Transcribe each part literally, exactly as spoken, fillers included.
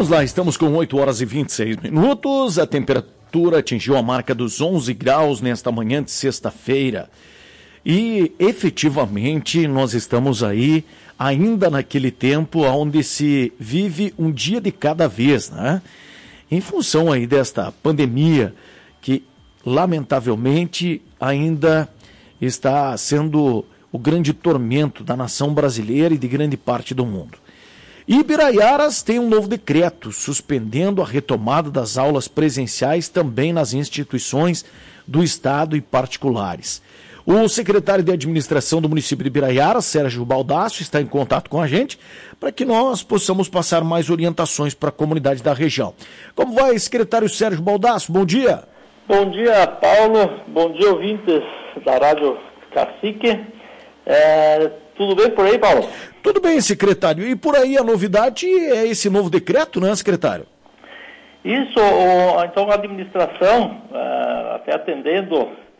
Vamos lá, estamos com oito horas e vinte e seis minutos, a temperatura atingiu a marca dos onze graus nesta manhã de sexta-feira e efetivamente nós estamos aí ainda naquele tempo onde se vive um dia de cada vez, né? Em função aí desta pandemia que lamentavelmente ainda está sendo o grande tormento da nação brasileira e de grande parte do mundo. E Ibiraiaras tem um novo decreto suspendendo a retomada das aulas presenciais também nas instituições do Estado e particulares. O secretário de administração do município de Ibiraiaras, Sérgio Baldasso, está em contato com a gente para que nós possamos passar mais orientações para a comunidade da região. Como vai, secretário Sérgio Baldasso? Bom dia. Bom dia, Paulo. Bom dia, ouvintes da Rádio Cacique. É, tudo bem por aí, Paulo? Tudo bem, secretário. E por aí a novidade é esse novo decreto, né, secretário? Isso, o, então a administração, uh, até atendendo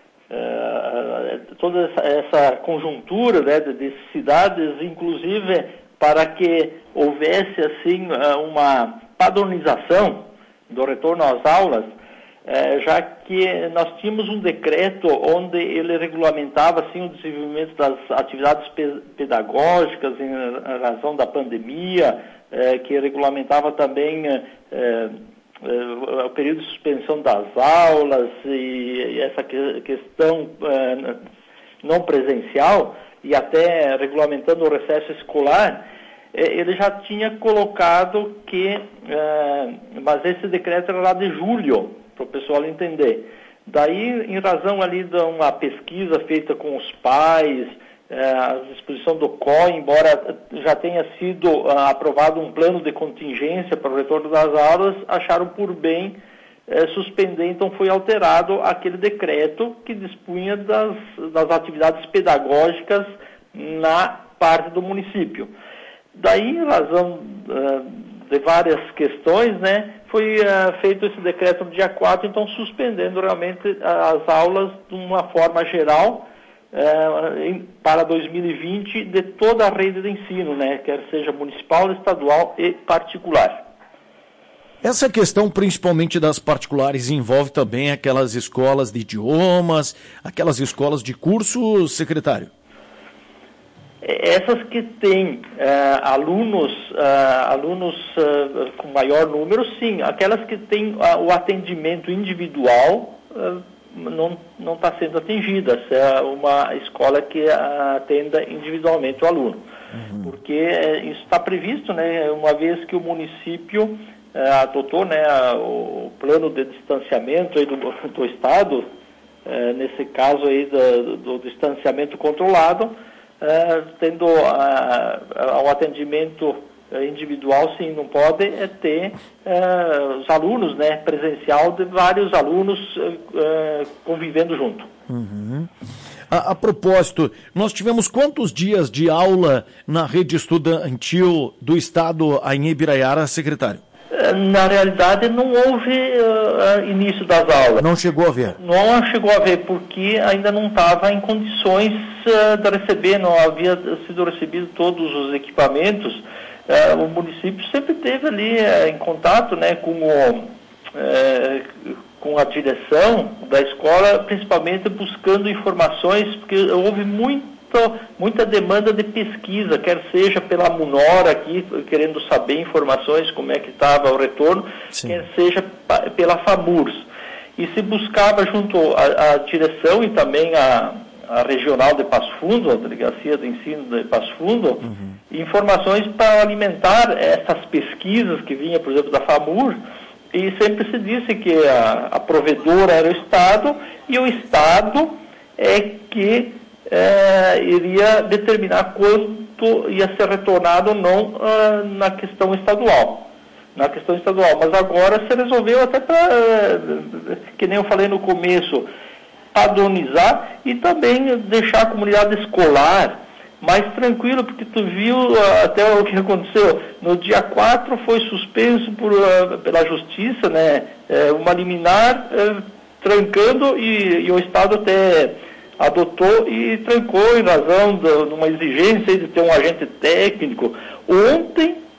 uh, toda essa, essa conjuntura, né, de, de cidades, inclusive para que houvesse assim uma padronização do retorno às aulas, É, já que nós tínhamos um decreto onde ele regulamentava assim, o desenvolvimento das atividades pe- pedagógicas em razão da pandemia, é, que regulamentava também é, é, o período de suspensão das aulas e, e essa que, questão é, não presencial e até regulamentando o recesso escolar. Ele já tinha colocado que, é, mas esse decreto era lá de julho, para o pessoal entender. Daí, em razão ali de uma pesquisa feita com os pais, é, a disposição do C O I, embora já tenha sido uh, aprovado um plano de contingência para o retorno das aulas, acharam por bem é, suspender, então foi alterado aquele decreto que dispunha das, das atividades pedagógicas na parte do município. Daí, em razão uh, de várias questões, né, foi uh, feito esse decreto no dia quatro, então suspendendo realmente as aulas de uma forma geral uh, em, para dois mil e vinte de toda a rede de ensino, né, quer seja municipal, estadual e particular. Essa questão, principalmente das particulares, envolve também aquelas escolas de idiomas, aquelas escolas de curso, secretário? Essas que têm uh, alunos, uh, alunos uh, com maior número, sim. Aquelas que têm uh, o atendimento individual uh, não não está sendo atingida. Se é uma escola que uh, atenda individualmente o aluno. Uhum. Porque uh, isso está previsto, né, uma vez que o município uh, adotou, né, o plano de distanciamento aí do, do Estado, uh, nesse caso aí do, do distanciamento controlado. Uh, tendo uh, uh, o atendimento uh, individual, sim, não pode é ter uh, os alunos, né, presencial de vários alunos uh, uh, convivendo junto. Uhum. A, a propósito, nós tivemos quantos dias de aula na rede estudantil do Estado em Ibiraiara, secretário? Na realidade, não houve uh, início das aulas. Não chegou a ver? Não chegou a ver, porque ainda não estava em condições uh, de receber, não havia sido recebido todos os equipamentos. Uh, o município sempre esteve ali uh, em contato, né, com, o, uh, com a direção da escola, principalmente buscando informações, porque houve muito muita demanda de pesquisa, quer seja pela Munora aqui, querendo saber informações, como é que estava o retorno, sim, quer seja pela FAMURS. E se buscava junto à, à direção e também a, a regional de Passo Fundo, a delegacia de ensino de Passo Fundo, uhum, informações para alimentar essas pesquisas que vinha, por exemplo, da FAMUR, e sempre se disse que a, a provedora era o Estado, e o Estado é que É, iria determinar quanto ia ser retornado ou não uh, na questão estadual. Na questão estadual. Mas agora se resolveu até para, uh, que nem eu falei no começo, padronizar e também deixar a comunidade escolar mais tranquila, porque tu viu uh, até o que aconteceu. No dia quatro foi suspenso por, uh, pela justiça, né, uh, uma liminar uh, trancando e, e o Estado até adotou e trancou em razão de uma exigência de ter um agente técnico. Ontem,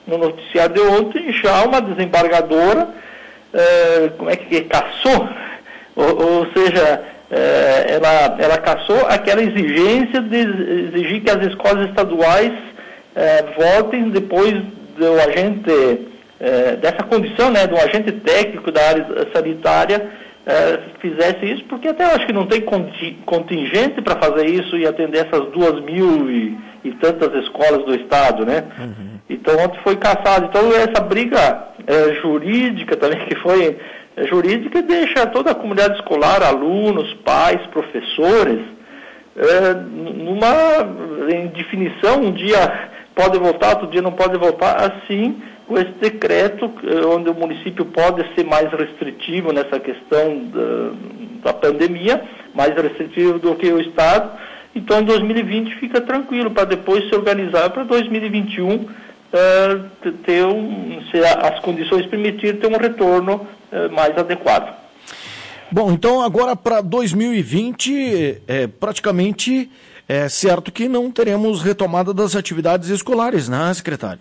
no noticiário de ontem, já uma desembargadora, é, como é que é, cassou, ou, ou seja, é, ela, ela cassou aquela exigência de exigir que as escolas estaduais é, votem depois do agente, é, dessa condição, né, do agente técnico da área sanitária, é, fizesse isso, porque até eu acho que não tem contingente para fazer isso e atender essas duas mil e, e tantas escolas do estado, né? Uhum. Então ontem foi cassado. Então essa briga é, jurídica também, que foi é, jurídica, deixa toda a comunidade escolar, alunos, pais, professores, é, numa em definição, um dia pode voltar, outro dia não pode voltar, assim, com esse decreto, onde o município pode ser mais restritivo nessa questão da, da pandemia, mais restritivo do que o Estado. Então, em dois mil e vinte fica tranquilo, para depois se organizar para dois mil e vinte e um, uh, ter um, se as condições permitirem, ter um retorno uh, mais adequado. Bom, então agora para dois mil e vinte, é, praticamente é certo que não teremos retomada das atividades escolares, né, secretário?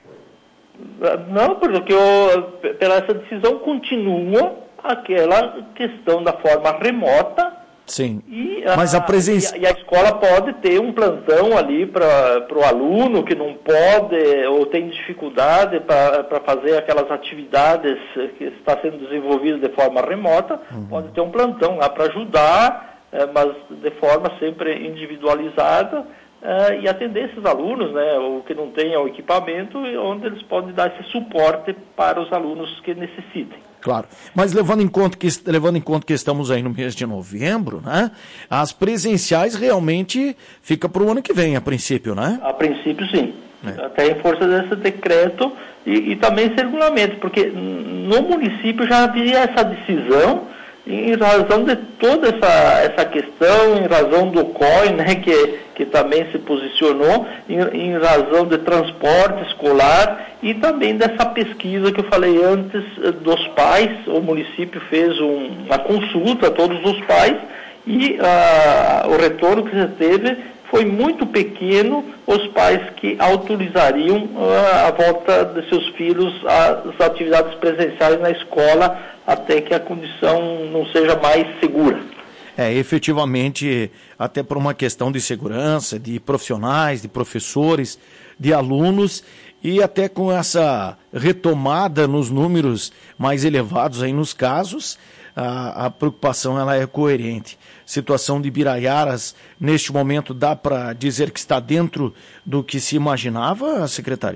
Não, porque o, pela essa decisão continua aquela questão da forma remota. Sim, e mas a, a presença... E a, e a escola pode ter um plantão ali para o aluno que não pode ou tem dificuldade para fazer aquelas atividades que está sendo desenvolvidas de forma remota, uhum. Pode ter um plantão lá para ajudar, é, mas de forma sempre individualizada. Uh, e atender esses alunos, né, ou que não tenham equipamento, onde eles podem dar esse suporte para os alunos que necessitem. Claro, mas levando em conta que, levando em conta que estamos aí no mês de novembro, né, as presenciais realmente fica para o ano que vem, a princípio, né? A princípio, sim. É. Até em força desse decreto e, e também esse regulamento, porque no município já havia essa decisão em razão de toda essa, essa questão, em razão do C O I, né, que, que também se posicionou, em, em razão de transporte escolar e também dessa pesquisa que eu falei antes dos pais. O município fez um, uma consulta a todos os pais e uh, o retorno que se teve foi muito pequeno, os pais que autorizariam uh, a volta de seus filhos às atividades presenciais na escola até que a condição não seja mais segura. É, efetivamente, até por uma questão de segurança, de profissionais, de professores, de alunos, e até com essa retomada nos números mais elevados aí nos casos, a, a preocupação ela é coerente. Situação de Biraiaras, neste momento, dá para dizer que está dentro do que se imaginava, secretário?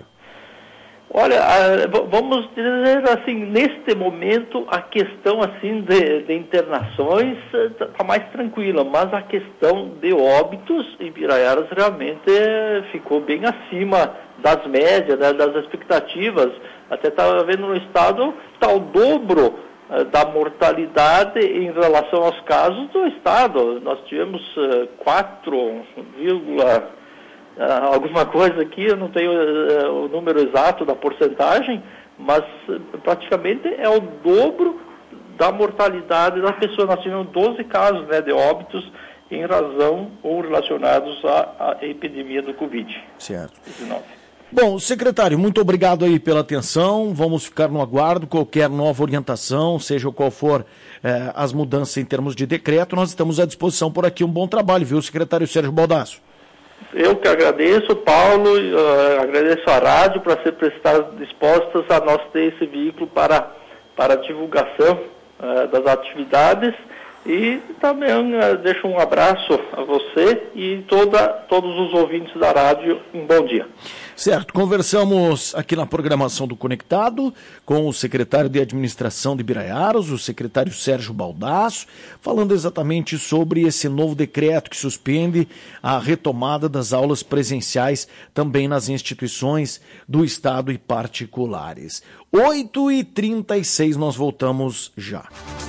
Olha, vamos dizer assim, neste momento a questão assim de, de internações está mais tranquila, mas a questão de óbitos em Biraiaras realmente ficou bem acima das médias, né, das expectativas. Até estava vendo no estado, está o dobro da mortalidade em relação aos casos do estado. Nós tivemos quatro vírgula Uh, alguma coisa aqui, eu não tenho uh, o número exato da porcentagem, mas uh, praticamente é o dobro da mortalidade das pessoas. Nós tivemos doze casos, né, de óbitos em razão ou relacionados à, à epidemia do Covid. Certo. dezenove. Bom, secretário, muito obrigado aí pela atenção, vamos ficar no aguardo, qualquer nova orientação, seja qual for eh, as mudanças em termos de decreto, nós estamos à disposição por aqui. Um bom trabalho, viu, secretário Sérgio Baldasso? Eu que agradeço, Paulo, uh, agradeço a rádio para sempre estar dispostas a nós ter esse veículo para, para a divulgação uh, das atividades e também uh, deixo um abraço a você e toda, todos os ouvintes da rádio. Um bom dia. Certo, conversamos aqui na programação do Conectado com o secretário de Administração de Biraiaras, o secretário Sérgio Baldasso, falando exatamente sobre esse novo decreto que suspende a retomada das aulas presenciais também nas instituições do Estado e particulares. oito e trinta e seis, nós voltamos já.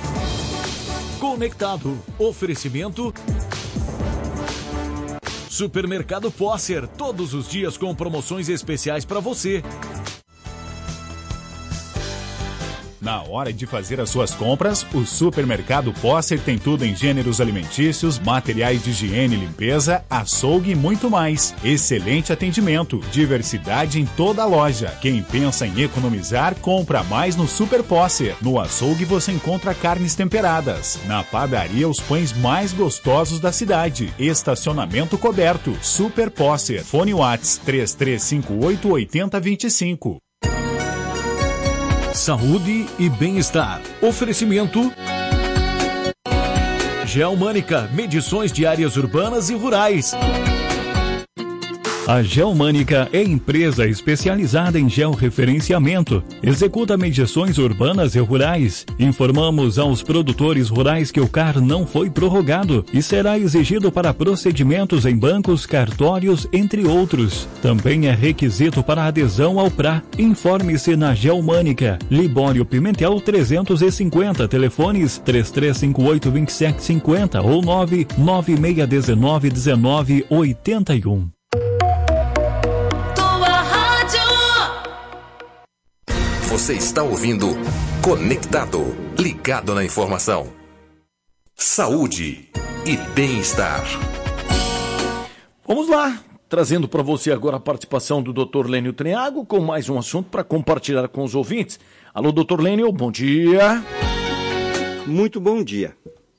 Conectado, oferecimento... Supermercado Posser, todos os dias com promoções especiais para você. Na hora de fazer as suas compras, o Supermercado Posser tem tudo em gêneros alimentícios, materiais de higiene e limpeza, açougue e muito mais. Excelente atendimento, diversidade em toda a loja. Quem pensa em economizar, compra mais no Super Posser. No açougue você encontra carnes temperadas. Na padaria, os pães mais gostosos da cidade. Estacionamento coberto. Super Posser. Fone Whats três três cinco oito oito zero dois cinco. Saúde e bem-estar. Oferecimento Geomânica, medições de áreas urbanas e rurais. A Geomânica é empresa especializada em georreferenciamento. Executa medições urbanas e rurais. Informamos aos produtores rurais que o C A R não foi prorrogado e será exigido para procedimentos em bancos, cartórios, entre outros. Também é requisito para adesão ao P R A. Informe-se na Geomânica. Libório Pimentel trezentos e cinquenta, telefones três três cinco oito, dois sete cinco zero ou nove nove seis um nove um nove oito um. Você está ouvindo Conectado, ligado na informação. Saúde e bem-estar. Vamos lá, trazendo para você agora a participação do doutor Lênio Triago com mais um assunto para compartilhar com os ouvintes. Alô, doutor Lênio, bom dia. Muito bom dia.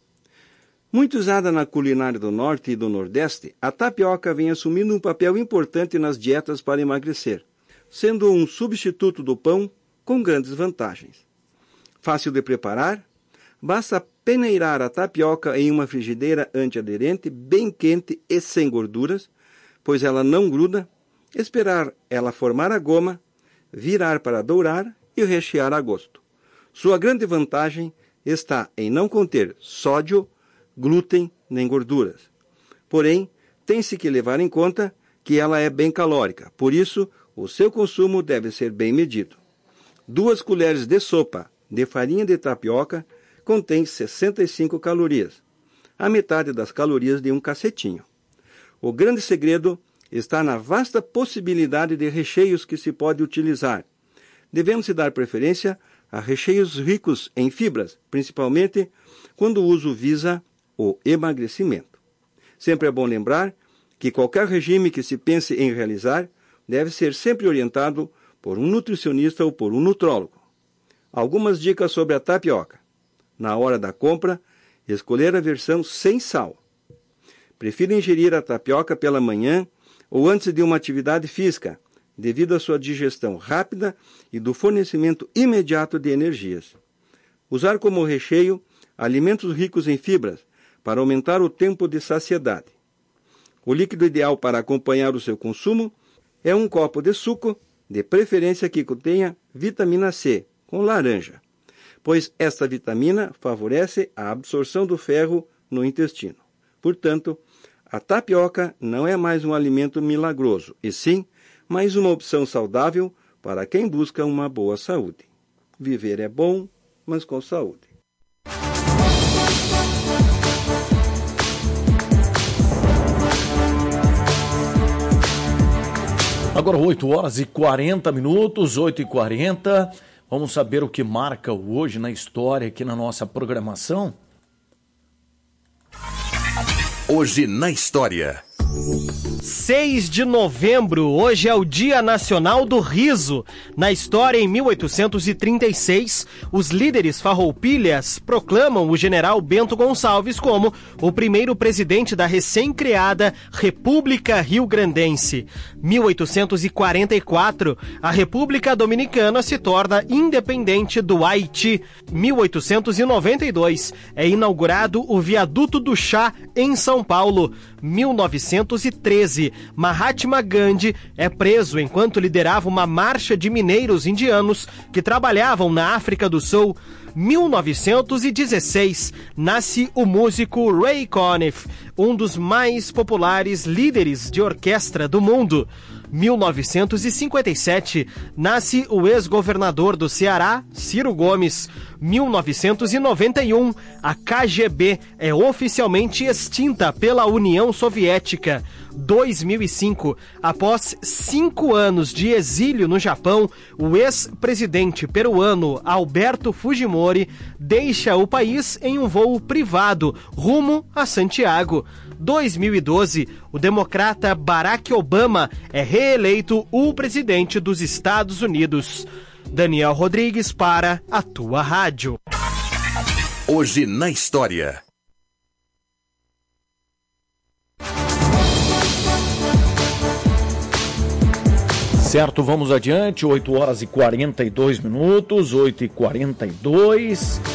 Muito usada na culinária do Norte e do Nordeste, a tapioca vem assumindo um papel importante nas dietas para emagrecer, sendo um substituto do pão com grandes vantagens. Fácil de preparar, basta peneirar a tapioca em uma frigideira antiaderente bem quente e sem gorduras, pois ela não gruda, esperar ela formar a goma, virar para dourar e rechear a gosto. Sua grande vantagem está em não conter sódio, glúten nem gorduras. Porém, tem-se que levar em conta que ela é bem calórica, por isso o seu consumo deve ser bem medido. Duas colheres de sopa de farinha de tapioca contém sessenta e cinco calorias, a metade das calorias de um cacetinho. O grande segredo está na vasta possibilidade de recheios que se pode utilizar. Devemos dar preferência a recheios ricos em fibras, principalmente quando o uso visa o emagrecimento. Sempre é bom lembrar que qualquer regime que se pense em realizar deve ser sempre orientado por um nutricionista ou por um nutrólogo. Algumas dicas sobre a tapioca. Na hora da compra, escolher a versão sem sal. Prefiro ingerir a tapioca pela manhã ou antes de uma atividade física, devido à sua digestão rápida e do fornecimento imediato de energias. Usar como recheio alimentos ricos em fibras para aumentar o tempo de saciedade. O líquido ideal para acompanhar o seu consumo é um copo de suco, de preferência que contenha vitamina C, com laranja, pois esta vitamina favorece a absorção do ferro no intestino. Portanto, a tapioca não é mais um alimento milagroso, e sim mais uma opção saudável para quem busca uma boa saúde. Viver é bom, mas com saúde. Agora oito horas e quarenta minutos, oito e quarenta. Vamos saber o que marca hoje na história aqui na nossa programação? Hoje na história. seis de novembro, hoje é o Dia Nacional do Riso. Na história, em mil oitocentos e trinta e seis, os líderes farroupilhas proclamam o general Bento Gonçalves como o primeiro presidente da recém-criada República Rio-Grandense. mil oitocentos e quarenta e quatro, a República Dominicana se torna independente do Haiti. mil oitocentos e noventa e dois, é inaugurado o Viaduto do Chá em São Paulo. mil novecentos e treze, Mahatma Gandhi é preso enquanto liderava uma marcha de mineiros indianos que trabalhavam na África do Sul. mil novecentos e dezesseis, nasce o músico Ray Conniff, um dos mais populares líderes de orquestra do mundo. mil novecentos e cinquenta e sete, nasce o ex-governador do Ceará, Ciro Gomes. mil novecentos e noventa e um, a K G B é oficialmente extinta pela União Soviética. dois mil e cinco. Após cinco anos de exílio no Japão, o ex-presidente peruano Alberto Fujimori deixa o país em um voo privado rumo a Santiago. dois mil e doze, o democrata Barack Obama é reeleito o presidente dos Estados Unidos. Daniel Rodrigues para a tua rádio. Hoje na história. Certo, vamos adiante, oito horas e quarenta e dois minutos, oito e quarenta e dois.